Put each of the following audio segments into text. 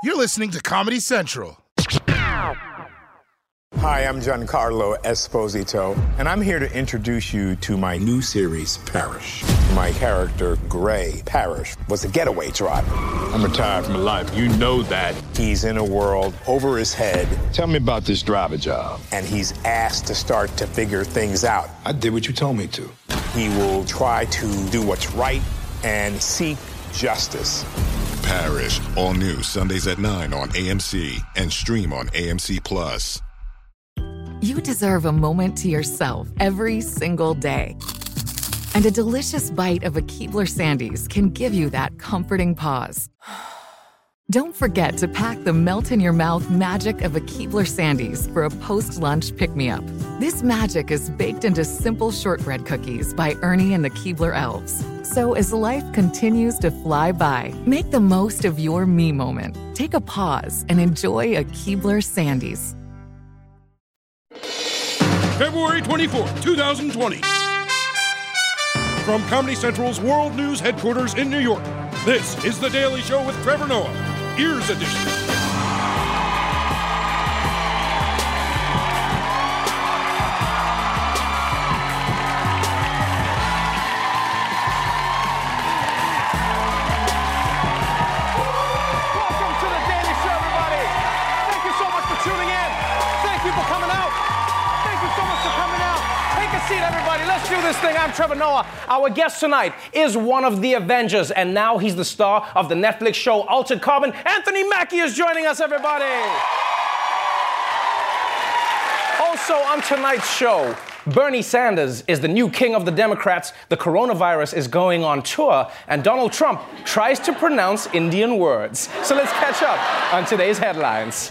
You're listening to Comedy Central. Hi, I'm Giancarlo Esposito, and I'm here to introduce you to my new series, Parrish. My character, Gray Parrish, was a getaway driver. I'm retired from life. You know that. He's in a world over his head. Tell me about this driver job. And he's asked to start to figure things out. I did what you told me to. He will try to do what's right and seek justice. Parrish, all new Sundays at 9 on AMC and stream on AMC+. You deserve a moment to yourself every single day. And a delicious bite of a Keebler Sandies can give you that comforting pause. Don't forget to pack the melt-in-your-mouth magic of a Keebler Sandies for a post-lunch pick-me-up. This magic is baked into simple shortbread cookies by Ernie and the Keebler Elves. So as life continues to fly by, make the most of your me moment. Take a pause and enjoy a Keebler Sandies. February 24th, 2020. From Comedy Central's World News headquarters in New York, this is The Daily Show with Trevor Noah, Ears Edition. Welcome to The Daily Show, everybody. Thank you so much for tuning in. Thank you for coming out. Thank you so much for coming out. Take a seat, everybody. Let's do this thing. I'm Trevor Noah. Our guest tonight is one of the Avengers, and now he's the star of the Netflix show Altered Carbon. Anthony Mackie is joining us, everybody. Also on tonight's show, Bernie Sanders is the new king of the Democrats, the coronavirus is going on tour, and Donald Trump tries to pronounce Indian words. So let's catch up on today's headlines.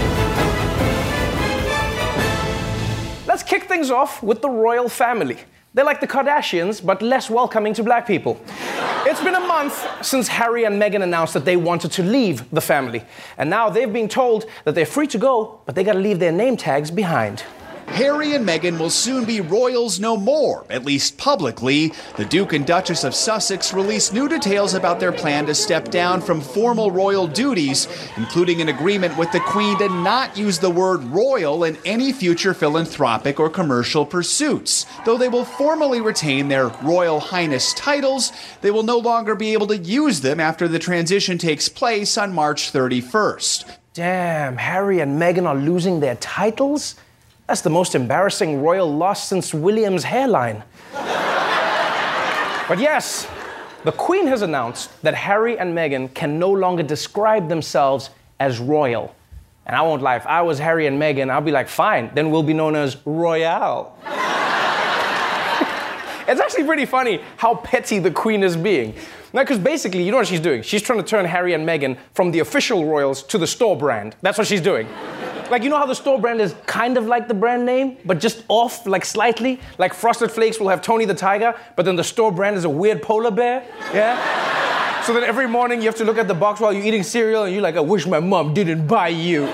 Let's kick things off with the royal family. They're like the Kardashians, but less welcoming to black people. It's been a month since Harry and Meghan announced that they wanted to leave the family. And now they've been told that they're free to go, but they gotta leave their name tags behind. Harry and Meghan will soon be royals no more, at least publicly. The Duke and Duchess of Sussex released new details about their plan to step down from formal royal duties, including an agreement with the Queen to not use the word royal in any future philanthropic or commercial pursuits. Though they will formally retain their Royal Highness titles, they will no longer be able to use them after the transition takes place on March 31st. Damn, Harry and Meghan are losing their titles? That's the most embarrassing royal loss since William's hairline. But yes, the Queen has announced that Harry and Meghan can no longer describe themselves as royal. And I won't lie, if I was Harry and Meghan, I'll be like, fine, then we'll be known as Royale. It's actually pretty funny how petty the Queen is being. Now, because basically, you know what she's doing? She's trying to turn Harry and Meghan from the official royals to the store brand. That's what she's doing. Like, you know how the store brand is kind of like the brand name, but just off, like slightly? Like Frosted Flakes will have Tony the Tiger, but then the store brand is a weird polar bear? Yeah? So then every morning you have to look at the box while you're eating cereal and you're like, I wish my mom didn't buy you.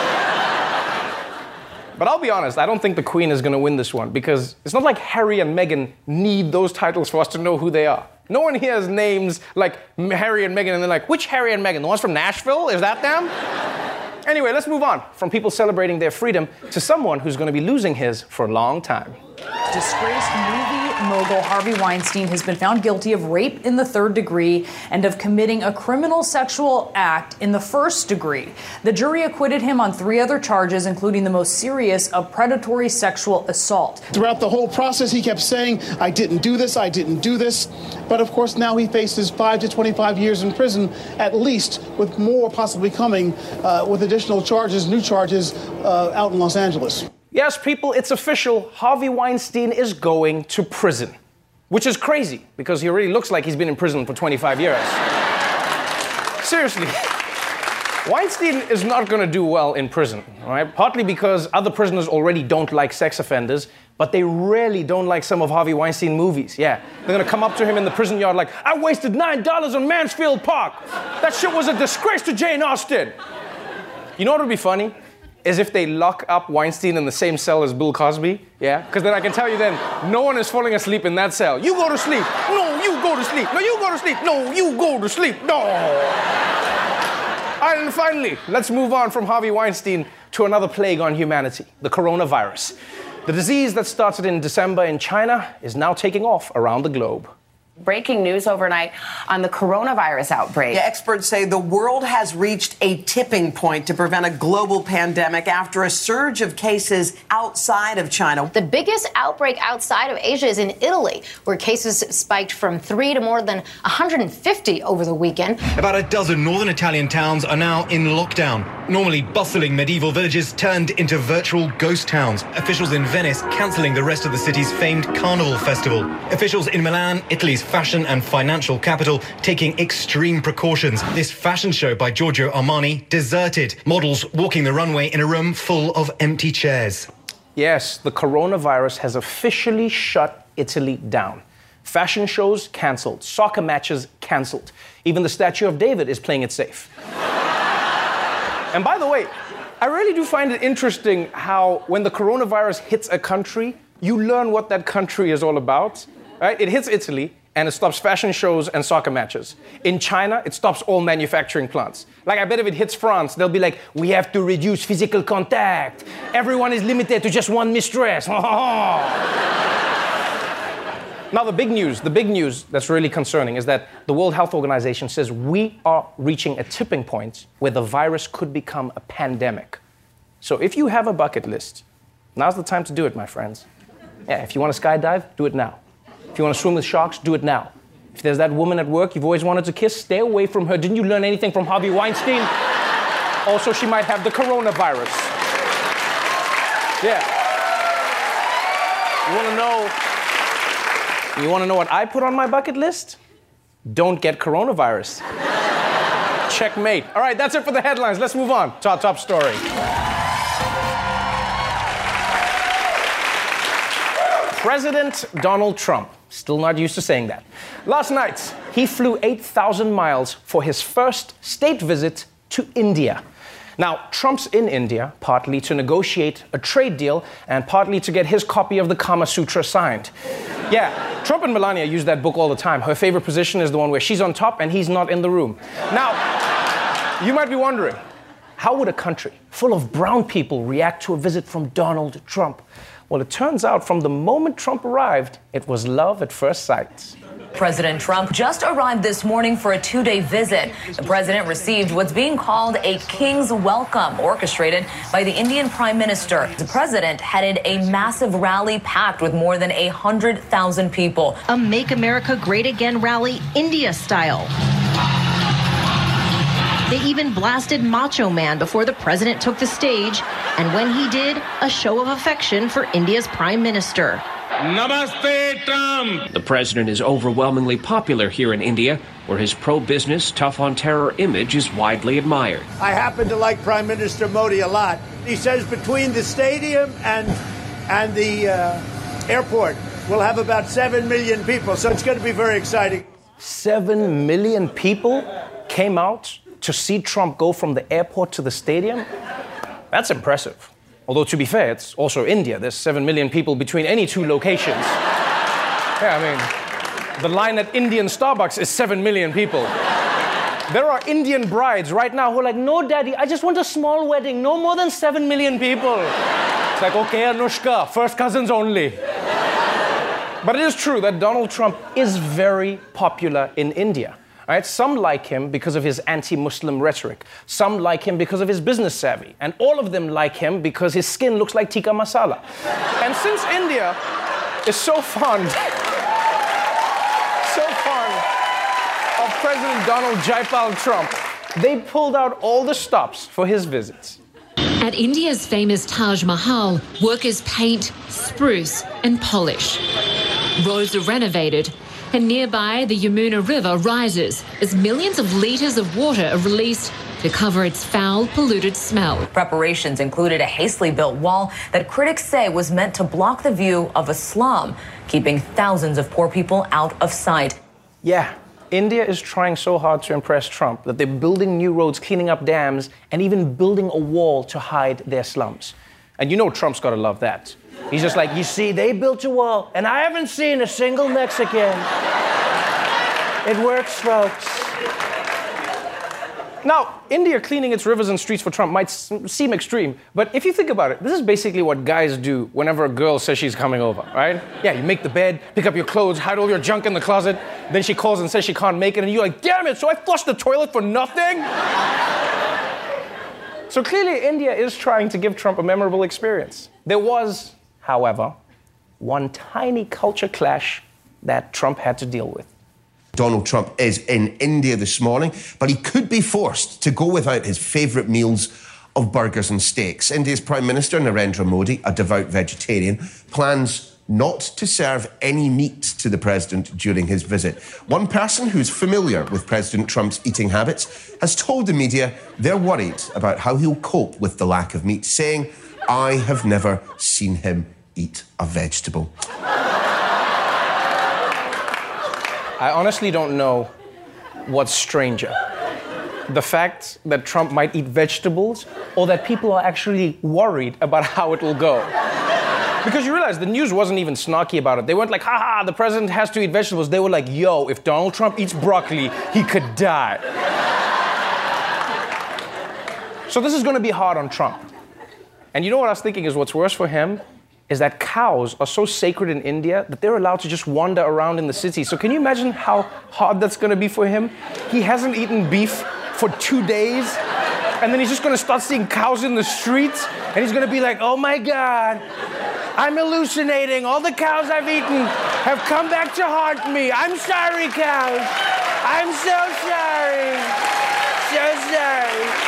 But I'll be honest, I don't think the Queen is going to win this one because it's not like Harry and Meghan need those titles for us to know who they are. No one here has names like Harry and Meghan and they're like, which Harry and Meghan? The ones from Nashville? Is that them? Anyway, let's move on from people celebrating their freedom to someone who's going to be losing his for a long time. Disgraced movie mogul Harvey Weinstein has been found guilty of rape in the 3rd degree and of committing a criminal sexual act in the 1st degree. The jury acquitted him on 3 other charges, including the most serious of predatory sexual assault. Throughout the whole process, he kept saying, I didn't do this, I didn't do this. But of course, now he faces 5 to 25 years in prison, at least, with more possibly coming with additional charges, new charges out in Los Angeles. Yes, people, it's official. Harvey Weinstein is going to prison. Which is crazy, because he already looks like he's been in prison for 25 years. Seriously. Weinstein is not going to do well in prison, all right? Partly because other prisoners already don't like sex offenders, but they really don't like some of Harvey Weinstein movies. Yeah, they're going to come up to him in the prison yard like, I wasted $9 on Mansfield Park. That shit was a disgrace to Jane Austen. You know what would be funny? Is if they lock up Weinstein in the same cell as Bill Cosby, yeah? Because then I can tell you then, no one is falling asleep in that cell. You go to sleep. No, you go to sleep. No, you go to sleep. No, you go to sleep. No. All Finally, let's move on from Harvey Weinstein to another plague on humanity, the coronavirus. The disease that started in December in China is now taking off around the globe. Breaking news overnight on the coronavirus outbreak. Yeah, experts say the world has reached a tipping point to prevent a global pandemic after a surge of cases outside of China. The biggest outbreak outside of Asia is in Italy, where cases spiked from 3 to more than 150 over the weekend. About a dozen northern Italian towns are now in lockdown. Normally bustling medieval villages turned into virtual ghost towns. Officials in Venice cancelling the rest of the city's famed Carnival festival. Officials in Milan, Italy's fashion and financial capital, taking extreme precautions. This fashion show by Giorgio Armani deserted. Models walking the runway in a room full of empty chairs. Yes, the coronavirus has officially shut Italy down. Fashion shows cancelled, soccer matches cancelled. Even the Statue of David is playing it safe. And by the way, I really do find it interesting how when the coronavirus hits a country, you learn what that country is all about. Right? It hits Italy, and it stops fashion shows and soccer matches. In China, it stops all manufacturing plants. Like, I bet if it hits France, they'll be like, we have to reduce physical contact. Everyone is limited to just one mistress. Now, the big news that's really concerning is that the World Health Organization says we are reaching a tipping point where the virus could become a pandemic. So if you have a bucket list, now's the time to do it, my friends. Yeah, if you want to skydive, do it now. If you want to swim with sharks, do it now. If there's that woman at work you've always wanted to kiss, stay away from her. Didn't you learn anything from Harvey Weinstein? Also, she might have the coronavirus. Yeah. You want to know what I put on my bucket list? Don't get coronavirus. Checkmate. All right, that's it for the headlines. Let's move on to our top story. President Donald Trump, still not used to saying that. Last night, he flew 8,000 miles for his first state visit to India. Now, Trump's in India partly to negotiate a trade deal and partly to get his copy of the Kama Sutra signed. Yeah, Trump and Melania use that book all the time. Her favorite position is the one where she's on top and he's not in the room. Now, you might be wondering, how would a country full of brown people react to a visit from Donald Trump? Well, it turns out from the moment Trump arrived, it was love at first sight. President Trump just arrived this morning for a 2-day visit. The president received what's being called a king's welcome, orchestrated by the Indian Prime Minister. The president headed a massive rally packed with more than 100,000 people. A Make America Great Again rally, India style. They even blasted Macho Man before the president took the stage, and when he did, a show of affection for India's prime minister. Namaste, Trump! The president is overwhelmingly popular here in India, where his pro-business, tough-on-terror image is widely admired. I happen to like Prime Minister Modi a lot. He says between the stadium and the airport, we'll have about 7 million people, so it's going to be very exciting. 7 million people came out to see Trump go from the airport to the stadium? That's impressive. Although, to be fair, it's also India. There's 7 million people between any two locations. Yeah, I mean, the line at Indian Starbucks is 7 million people. There are Indian brides right now who are like, no, daddy, I just want a small wedding. No more than 7 million people. It's like, okay, Anushka, first cousins only. But it is true that Donald Trump is very popular in India. Right? Some like him because of his anti-Muslim rhetoric. Some like him because of his business savvy. And all of them like him because his skin looks like tikka masala. And since India is so fond of President Donald Jaipal Trump, they pulled out all the stops for his visits. At India's famous Taj Mahal, workers paint, spruce and polish. Roads are renovated. And nearby, the Yamuna River rises as millions of litres of water are released to cover its foul, polluted smell. Preparations included a hastily built wall that critics say was meant to block the view of a slum, keeping thousands of poor people out of sight. Yeah, India is trying so hard to impress Trump that they're building new roads, cleaning up dams, and even building a wall to hide their slums. And you know Trump's got to love that. He's just like, you see, they built a wall, and I haven't seen a single Mexican. It works, folks. Now, India cleaning its rivers and streets for Trump might seem extreme, but if you think about it, this is basically what guys do whenever a girl says she's coming over, right? Yeah, you make the bed, pick up your clothes, hide all your junk in the closet, then she calls and says she can't make it, and you're like, damn it, so I flushed the toilet for nothing? So clearly, India is trying to give Trump a memorable experience. There was, however, one tiny culture clash that Trump had to deal with. Donald Trump is in India this morning, but he could be forced to go without his favourite meals of burgers and steaks. India's Prime Minister, Narendra Modi, a devout vegetarian, plans not to serve any meat to the president during his visit. One person who's familiar with President Trump's eating habits has told the media they're worried about how he'll cope with the lack of meat, saying, "I have never seen him eat a vegetable." I honestly don't know what's stranger. The fact that Trump might eat vegetables, or that people are actually worried about how it will go. Because you realize the news wasn't even snarky about it. They weren't like, haha, the president has to eat vegetables. They were like, yo, if Donald Trump eats broccoli, he could die. So this is going to be hard on Trump. And you know what I was thinking is what's worse for him? Is that cows are so sacred in India that they're allowed to just wander around in the city. So can you imagine how hard that's going to be for him? He hasn't eaten beef for 2 days, and then he's just going to start seeing cows in the streets, and he's going to be like, oh my God, I'm hallucinating. All the cows I've eaten have come back to haunt me. I'm sorry, cows. I'm so sorry. So sorry.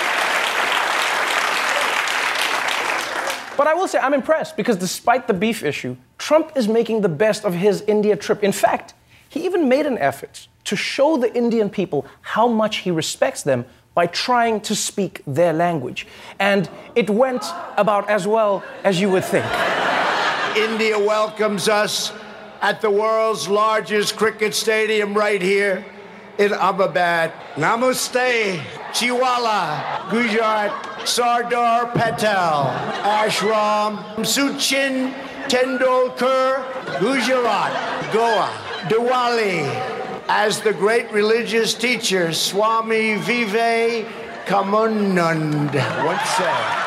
But I will say I'm impressed because despite the beef issue, Trump is making the best of his India trip. In fact, he even made an effort to show the Indian people how much he respects them by trying to speak their language. And it went about as well as you would think. India welcomes us at the world's largest cricket stadium right here in Ahmedabad. Namaste, Chiwala, Gujarat, Sardar Patel, Ashram, Sachin Tendulkar, Gujarat, Goa, Diwali. As the great religious teacher Swami Vivekanand once said.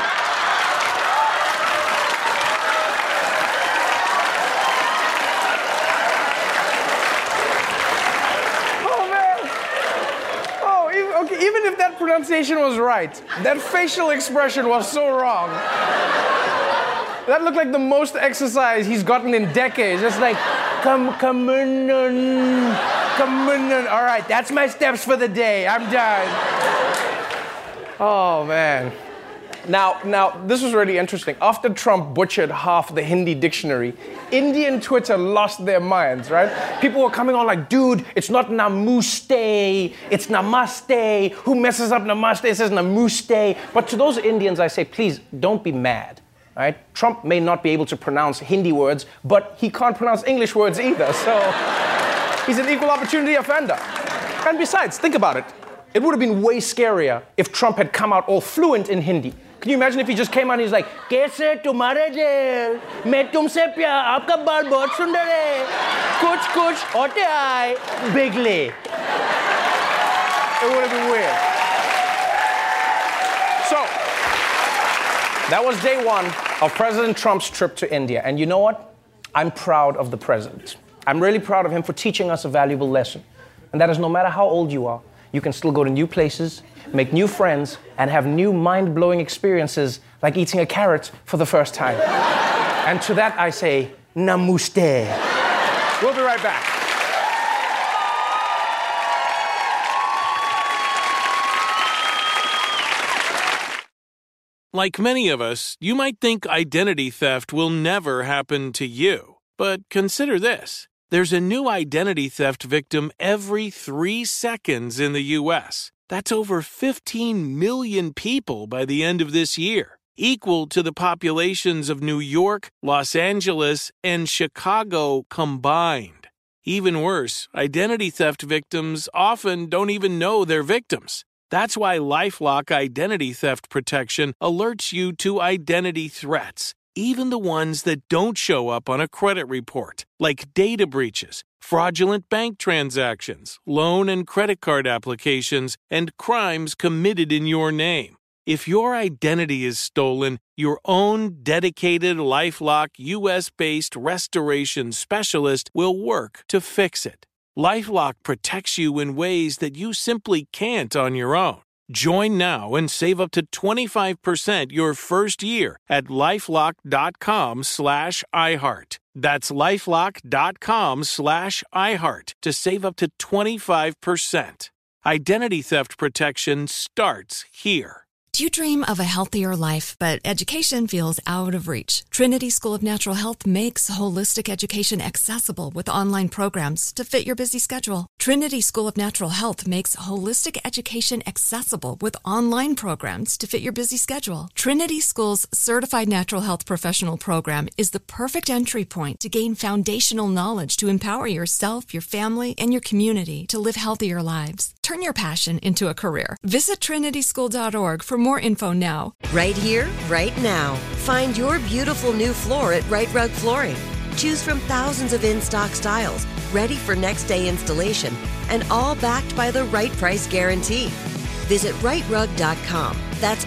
Even if that pronunciation was right, that facial expression was so wrong. That looked like the most exercise he's gotten in decades. It's like, come on. All right, that's my steps for the day. I'm done. Oh, man. Now, this was really interesting. After Trump butchered half the Hindi dictionary, Indian Twitter lost their minds, right? People were coming on like, dude, it's not namuste, it's namaste. Who messes up namaste? It says namuste. But to those Indians, I say, please, don't be mad, right? Trump may not be able to pronounce Hindi words, but he can't pronounce English words either, so he's an equal opportunity offender. And besides, think about it. It would have been way scarier if Trump had come out all fluent in Hindi. Can you imagine if he just came out and he's like, "Kaise tumhare dil, main tumse pyar, aapka baal bahut sundar hai, kuch hote aaye, bigly." It would have been weird. So, that was day one of President Trump's trip to India. And you know what? I'm proud of the president. I'm really proud of him for teaching us a valuable lesson. And that is no matter how old you are, you can still go to new places, make new friends, and have new mind-blowing experiences like eating a carrot for the first time. And to that I say, namaste. We'll be right back. Like many of us, you might think identity theft will never happen to you. But consider this. There's a new identity theft victim every 3 seconds in the U.S. That's over 15 million people by the end of this year, equal to the populations of New York, Los Angeles, and Chicago combined. Even worse, identity theft victims often don't even know they're victims. That's why LifeLock Identity Theft Protection alerts you to identity threats, even the ones that don't show up on a credit report, like data breaches, fraudulent bank transactions, loan and credit card applications, and crimes committed in your name. If your identity is stolen, your own dedicated LifeLock U.S.-based restoration specialist will work to fix it. LifeLock protects you in ways that you simply can't on your own. Join now and save up to 25% your first year at LifeLock.com/iHeart. That's LifeLock.com/iHeart to save up to 25%. Identity theft protection starts here. Do you dream of a healthier life, but education feels out of reach? Trinity School of Natural Health makes holistic education accessible with online programs to fit your busy schedule. Trinity School of Natural Health makes holistic education accessible with online programs to fit your busy schedule. Trinity School's Certified Natural Health Professional Program is the perfect entry point to gain foundational knowledge to empower yourself, your family, and your community to live healthier lives. Turn your passion into a career. Visit trinityschool.org for more info now. Right here, right now. Find your beautiful new floor at Right Rug Flooring. Choose from thousands of in-stock styles, ready for next day installation, and all backed by the right price guarantee. Visit rightrug.com. That's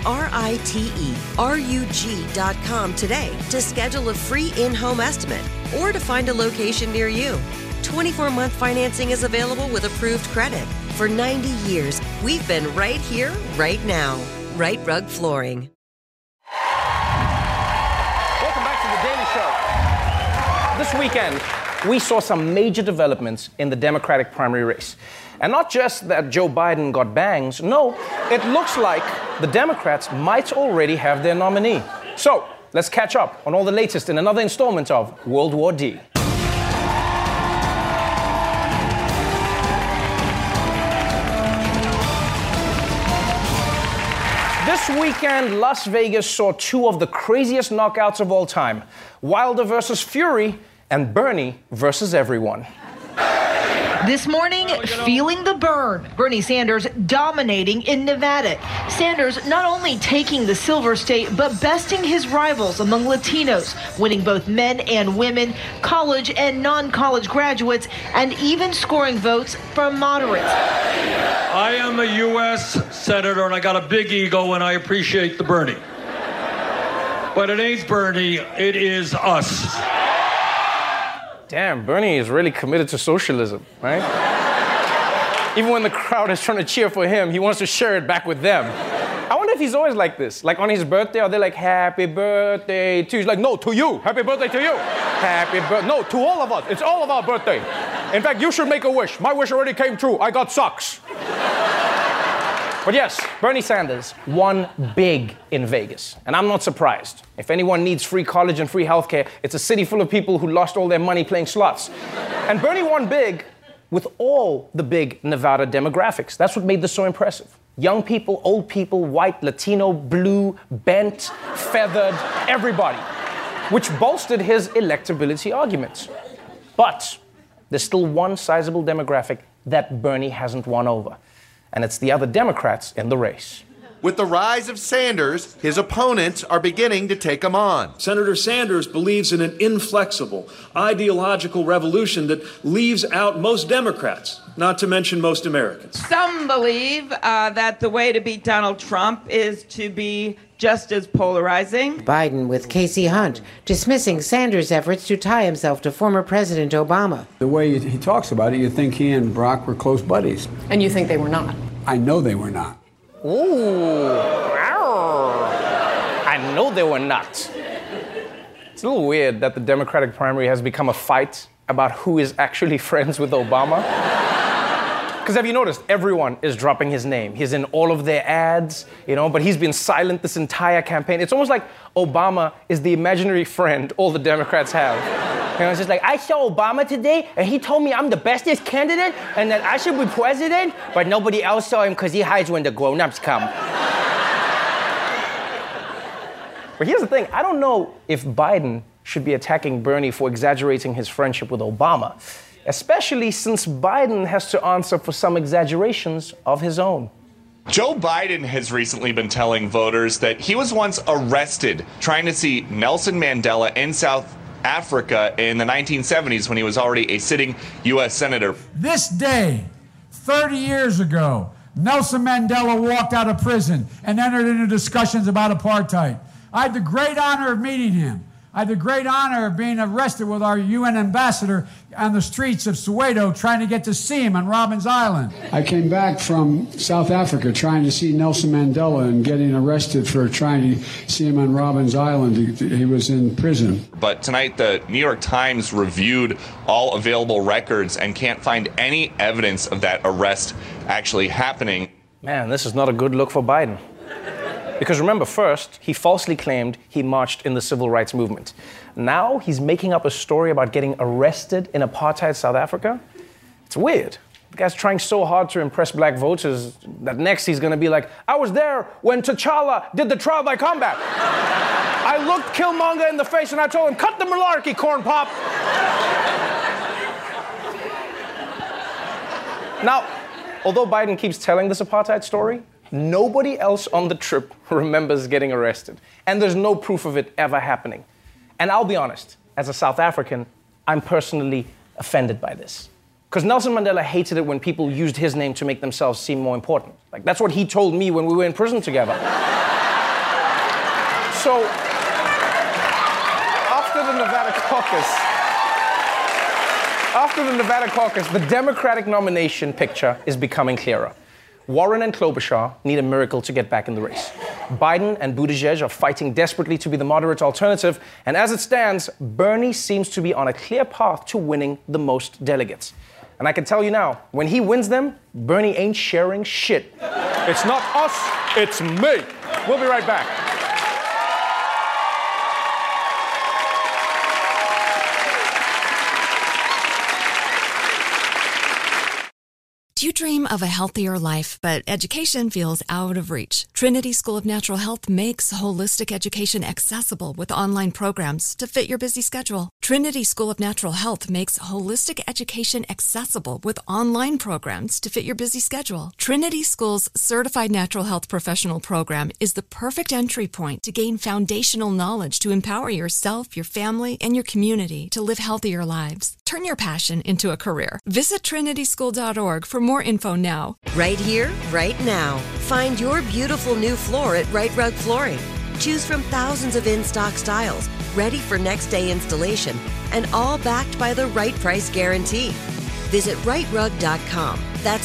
RITERUG.com today to schedule a free in-home estimate or to find a location near you. 24-month financing is available with approved credit. For 90 years, we've been right here, right now. Right Rug Flooring. Welcome back to the Daily Show. This weekend, we saw some major developments in the Democratic primary race. And not just that Joe Biden got bangs, no, it looks like the Democrats might already have their nominee. So, let's catch up on all the latest in another installment of World War D. This weekend, Las Vegas saw two of the craziest knockouts of all time. Wilder versus Fury and Bernie versus everyone. This morning, feeling the burn. Bernie Sanders dominating in Nevada. Sanders not only taking the silver state, but besting his rivals among Latinos, winning both men and women, college and non-college graduates, and even scoring votes from moderates. I am a U.S. Senator, and I got a big ego, and I appreciate the Bernie. But it ain't Bernie, it is us. Damn, Bernie is really committed to socialism, right? Even when the crowd is trying to cheer for him, he wants to share it back with them. I wonder if he's always like this. Like on his birthday, are they like, happy birthday to you? He's like, no, to you. Happy birthday to you. Happy birthday. No, to all of us. It's all of our birthday. In fact, you should make a wish. My wish already came true. I got socks. But yes, Bernie Sanders won big in Vegas. And I'm not surprised. If anyone needs free college and free healthcare, it's a city full of people who lost all their money playing slots. And Bernie won big with all the big Nevada demographics. That's what made this so impressive. Young people, old people, white, Latino, blue, bent, feathered, everybody. Which bolstered his electability arguments. But there's still one sizable demographic that Bernie hasn't won over. And it's the other Democrats in the race. With the rise of Sanders, his opponents are beginning to take him on. Senator Sanders believes in an inflexible, ideological revolution that leaves out most Democrats, not to mention most Americans. Some believe that the way to beat Donald Trump is to be just as polarizing. Biden with Casey Hunt dismissing Sanders' efforts to tie himself to former President Obama. The way he talks about it, you think he and Barack were close buddies. And you think they were not? I know they were not. Ooh. I know they were not. It's a little weird that the Democratic primary has become a fight about who is actually friends with Obama. Because have you noticed, everyone is dropping his name. He's in all of their ads, but he's been silent this entire campaign. It's almost like Obama is the imaginary friend all the Democrats have. It's just like, I saw Obama today, and he told me I'm the bestest candidate, and that I should be president, but nobody else saw him because he hides when the grown-ups come. But here's the thing, I don't know if Biden should be attacking Bernie for exaggerating his friendship with Obama, especially since Biden has to answer for some exaggerations of his own. Joe Biden has recently been telling voters that he was once arrested trying to see Nelson Mandela in South Africa in the 1970s when he was already a sitting U.S. Senator. This day, 30 years ago, Nelson Mandela walked out of prison and entered into discussions about apartheid. I had the great honor of meeting him. I had the great honor of being arrested with our UN ambassador on the streets of Soweto trying to get to see him on Robben Island. I came back from South Africa trying to see Nelson Mandela and getting arrested for trying to see him on Robben Island. He was in prison. But tonight, the New York Times reviewed all available records and can't find any evidence of that arrest actually happening. Man, this is not a good look for Biden. Because remember, first, he falsely claimed he marched in the civil rights movement. Now he's making up a story about getting arrested in apartheid South Africa. It's weird. The guy's trying so hard to impress black voters that next he's gonna be like, I was there when T'Challa did the trial by combat. I looked Killmonger in the face and I told him, cut the malarkey, corn pop. Now, although Biden keeps telling this apartheid story, nobody else on the trip remembers getting arrested. And there's no proof of it ever happening. And I'll be honest, as a South African, I'm personally offended by this. Because Nelson Mandela hated it when people used his name to make themselves seem more important. Like, that's what he told me when we were in prison together. So, after the Nevada caucus, the Democratic nomination picture is becoming clearer. Warren and Klobuchar need a miracle to get back in the race. Biden and Buttigieg are fighting desperately to be the moderate alternative, and as it stands, Bernie seems to be on a clear path to winning the most delegates. And I can tell you now, when he wins them, Bernie ain't sharing shit. It's not us, it's me. We'll be right back. Do you dream of a healthier life, but education feels out of reach? Trinity School of Natural Health makes holistic education accessible with online programs to fit your busy schedule. Trinity School of Natural Health makes holistic education accessible with online programs to fit your busy schedule. Trinity School's Certified Natural Health Professional Program is the perfect entry point to gain foundational knowledge to empower yourself, your family, and your community to live healthier lives. Turn your passion into a career. Visit trinityschool.org for more info now. Right here, right now. Find your beautiful new floor at Right Rug Flooring. Choose from thousands of in-stock styles, ready for next day installation, and all backed by the right price guarantee. Visit rightrug.com. That's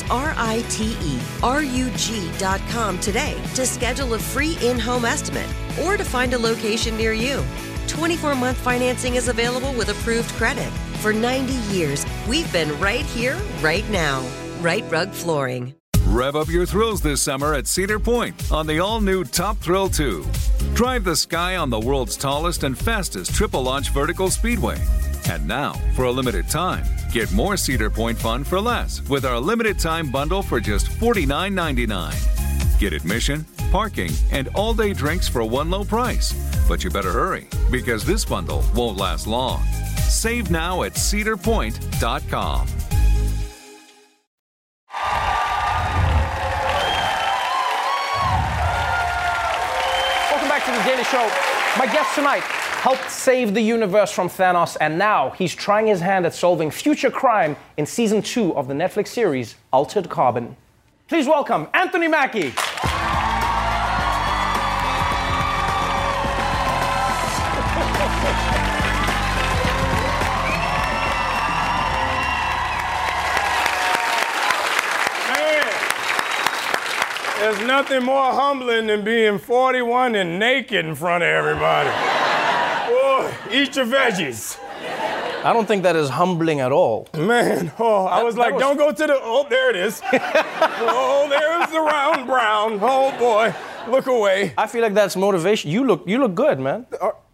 RITERUG.com today to schedule a free in-home estimate or to find a location near you. 24-month financing is available with approved credit. For 90 years, we've been right here, right now. Right Rug Flooring. Rev up your thrills this summer at Cedar Point on the all-new Top Thrill 2. Drive the sky on the world's tallest and fastest triple-launch vertical speedway. And now, for a limited time, get more Cedar Point fun for less with our limited-time bundle for just $49.99. Get admission, parking, and all-day drinks for one low price. But you better hurry, because this bundle won't last long. Save now at cedarpoint.com. Welcome back to The Daily Show. My guest tonight helped save the universe from Thanos, and now he's trying his hand at solving future crime in Season 2 of the Netflix series Altered Carbon. Please welcome Anthony Mackie. There's nothing more humbling than being 41 and naked in front of everybody. Boy, eat your veggies. I don't think that is humbling at all. Man, I was like, don't go to the, oh, there it is. Oh, there's the round brown. Oh, boy, look away. I feel like that's motivation. You look good, man.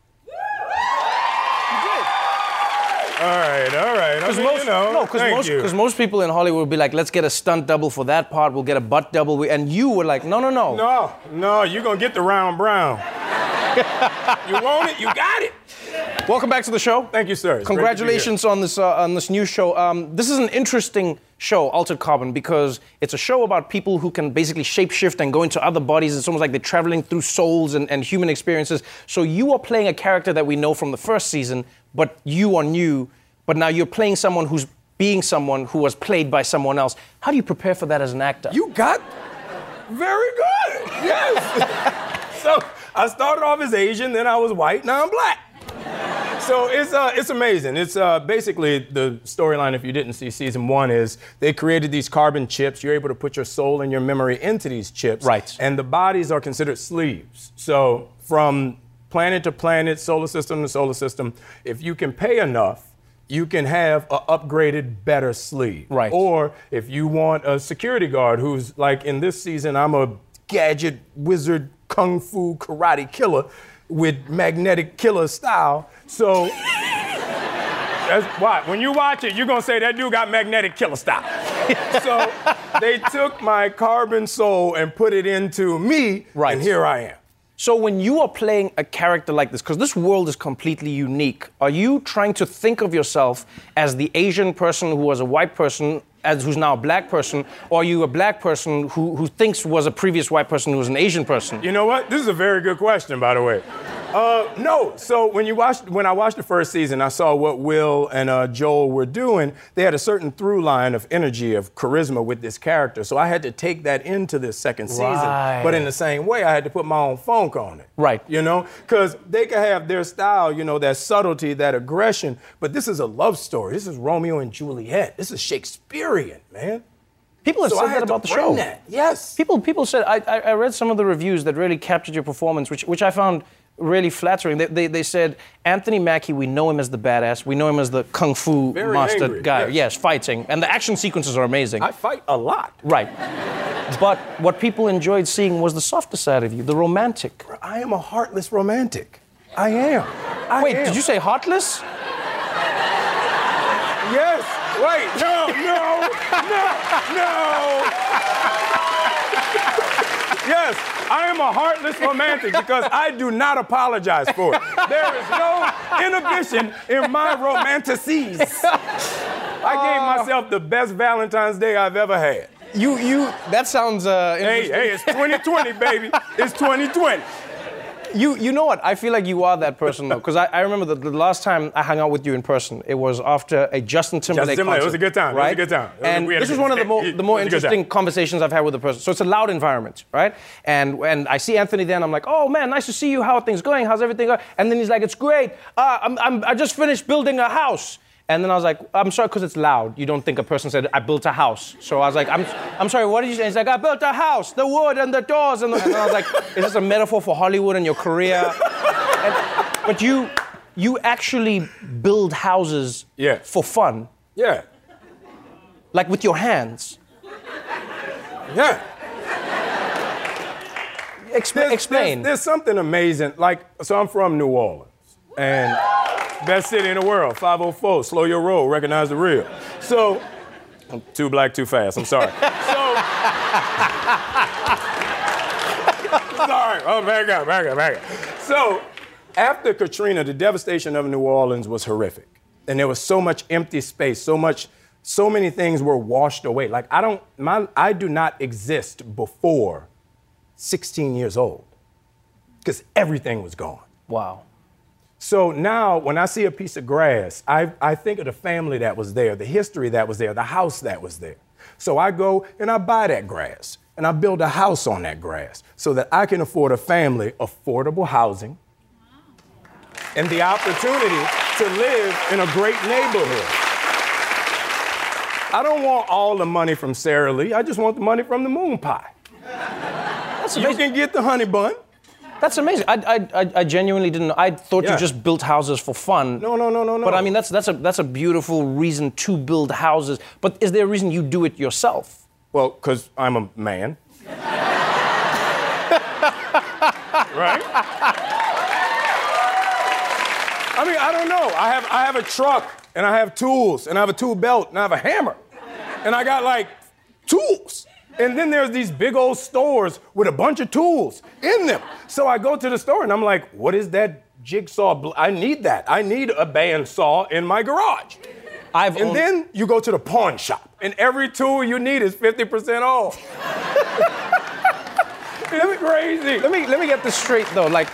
All right. Because most people in Hollywood would be like, let's get a stunt double for that part, we'll get a butt double, and you were like, no. No, you're going to get the round brown. You want it, you got it. Welcome back to the show. Thank you, sir. It's Congratulations on this new show. This is an interesting show, Altered Carbon, because it's a show about people who can basically shapeshift and go into other bodies. It's almost like they're traveling through souls and human experiences. So you are playing a character that we know from the first season, but you are new. But now you're playing someone who's being someone who was played by someone else. How do you prepare for that as an actor? You got very good. Yes. So I started off as Asian, then I was white, now I'm black. So it's amazing. It's basically the storyline, if you didn't see season 1, is they created these carbon chips. You're able to put your soul and your memory into these chips. Right. And the bodies are considered sleeves. So from planet to planet, solar system to solar system, if you can pay enough, you can have an upgraded, better sleeve. Right. Or if you want a security guard who's, like in this season, I'm a gadget wizard, kung fu, karate killer with magnetic killer style. So that's why. When you watch it, you're going to say that dude got magnetic killer style. So they took my carbon soul and put it into me, and here I am. So when you are playing a character like this, because this world is completely unique, are you trying to think of yourself as the Asian person who was a white person, who's now a black person, or are you a black person who thinks was a previous white person who was an Asian person? You know what? This is a very good question, by the way. No. So when I watched the first season, I saw what Will and Joel were doing. They had a certain through line of energy, of charisma with this character. So I had to take that into this second season. Right. But in the same way, I had to put my own funk on it. Right. You know? Because they can have their style, you know, that subtlety, that aggression. But this is a love story. This is Romeo and Juliet. This is Shakespearean, man. People have said that about the show. That. Yes. People said, I read some of the reviews that really captured your performance, which I found really flattering. They said, Anthony Mackie, we know him as the badass. We know him as the kung fu Very master angry, guy. yes. Fighting. And the action sequences are amazing. I fight a lot. Right. But what people enjoyed seeing was the softer side of you, the romantic. I am a heartless romantic. I am. Wait, did you say heartless? Yes. Wait, no. Yes, I am a heartless romantic because I do not apologize for it. There is no inhibition in my romanticides. I gave myself the best Valentine's Day I've ever had. That sounds interesting. Hey, it's 2020, baby. It's 2020. You know what? I feel like you are that person, though, because I remember the last time I hung out with you in person, it was after a Justin Timberlake concert. It was a good time. Right? It was a good time. And this is one of the more interesting conversations I've had with a person. So it's a loud environment, right? And I see Anthony there, and I'm like, oh, man, nice to see you. How are things going? How's everything going? And then he's like, it's great. I just finished building a house. And then I was like, I'm sorry, because it's loud. You don't think a person said, I built a house. So I was like, I'm sorry, what did you say? He's like, I built a house, the wood and the doors. And then I was like, is this a metaphor for Hollywood and your career? But you actually build houses for fun. Yeah. Like with your hands. Yeah. Explain. There's something amazing. So I'm from New Orleans. And best city in the world, 504, slow your roll, recognize the real. So, I'm too black, too fast, I'm sorry. Sorry, back up. So, after Katrina, the devastation of New Orleans was horrific. And there was so much empty space, so many things were washed away. Like, I do not exist before 16 years old. Because everything was gone. Wow. So now, when I see a piece of grass, I think of the family that was there, the history that was there, the house that was there. So I go and I buy that grass, and I build a house on that grass so that I can afford a family affordable housing and the opportunity to live in a great neighborhood. I don't want all the money from Sara Lee. I just want the money from the moon pie. You can get the honey bun. That's amazing. I genuinely didn't know. I thought you just built houses for fun. No. But I mean, that's a beautiful reason to build houses. But is there a reason you do it yourself? Well, because I'm a man. Right? I mean, I don't know. I have a truck, and I have tools, and I have a tool belt, and I have a hammer. And I got, tools. And then there's these big old stores with a bunch of tools in them. So I go to the store and I'm like, what is that jigsaw. I need that. I need a bandsaw in my garage. Then you go to the pawn shop, and every tool you need is 50% off. It's crazy. Let me get this straight though. Like,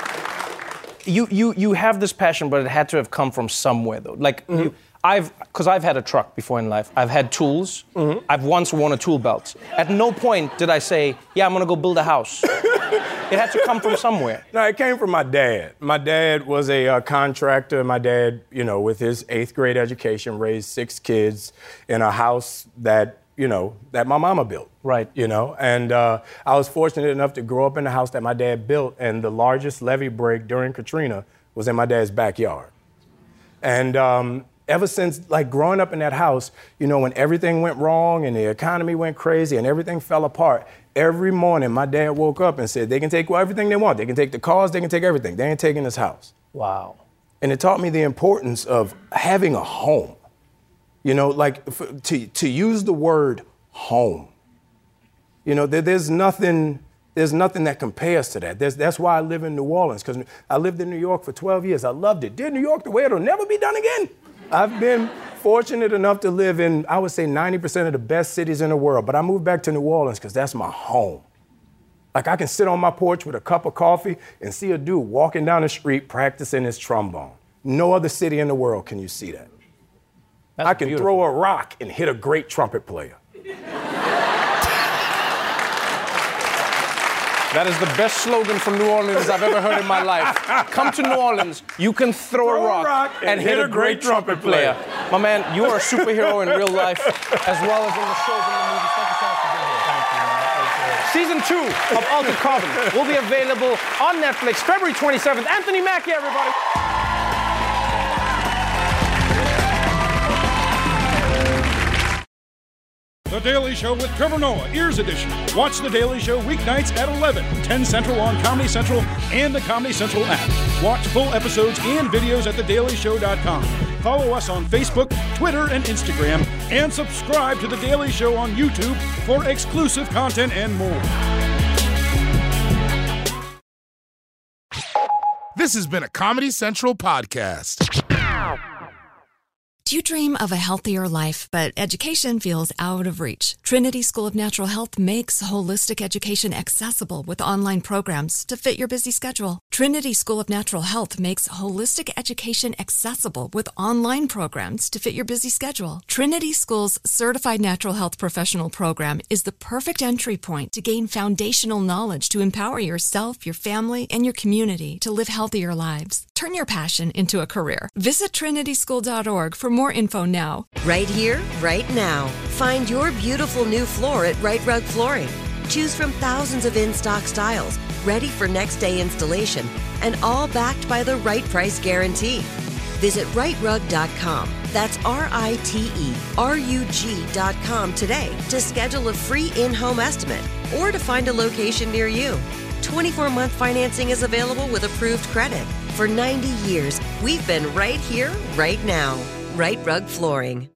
you have this passion, but it had to have come from somewhere though. Like, because I've had a truck before in life. I've had tools. I've once worn a tool belt. At no point did I say, yeah, I'm gonna go build a house. It had to come from somewhere. No, it came from my dad. My dad was a contractor. My dad, with his 8th grade education, raised 6 kids in a house that my mama built. Right. And I was fortunate enough to grow up in the house that my dad built, and the largest levee break during Katrina was in my dad's backyard. And ever since, like, growing up in that house, when everything went wrong and the economy went crazy and everything fell apart, every morning my dad woke up and said, they can take everything they want. They can take the cars, they can take everything. They ain't taking this house. Wow. And it taught me the importance of having a home. To use the word home. There's nothing that compares to that. That's why I live in New Orleans, because I lived in New York for 12 years. I loved it. Did New York the way it'll never be done again. I've been fortunate enough to live in, I would say, 90% of the best cities in the world, but I moved back to New Orleans because that's my home. Like, I can sit on my porch with a cup of coffee and see a dude walking down the street practicing his trombone. No other city in the world can you see that. I can throw a rock and hit a great trumpet player. That is the best slogan from New Orleans I've ever heard in my life. Come to New Orleans, you can throw a rock and hit a great trumpet player. My man, you are a superhero in real life as well as in the shows and the movies. Thank you so much for being here. Season 2 of Altered Carbon will be available on Netflix February 27th. Anthony Mackie, everybody. The Daily Show with Trevor Noah, Ears Edition. Watch The Daily Show weeknights at 11, 10 Central on Comedy Central and the Comedy Central app. Watch full episodes and videos at thedailyshow.com. Follow us on Facebook, Twitter, and Instagram, and subscribe to The Daily Show on YouTube for exclusive content and more. This has been a Comedy Central podcast. Do you dream of a healthier life, but education feels out of reach? Trinity School of Natural Health makes holistic education accessible with online programs to fit your busy schedule. Trinity School of Natural Health makes holistic education accessible with online programs to fit your busy schedule. Trinity School's Certified Natural Health Professional Program is the perfect entry point to gain foundational knowledge to empower yourself, your family, and your community to live healthier lives. Turn your passion into a career. Visit trinityschool.org for more info now. Right here, right now. Find your beautiful new floor at Right Rug Flooring. Choose from thousands of in-stock styles, ready for next day installation, and all backed by the right price guarantee. Visit rightrug.com. That's RITERUG.com today to schedule a free in-home estimate or to find a location near you. 24-month financing is available with approved credit. For 90 years, we've been right here, right now. Right Rug Flooring.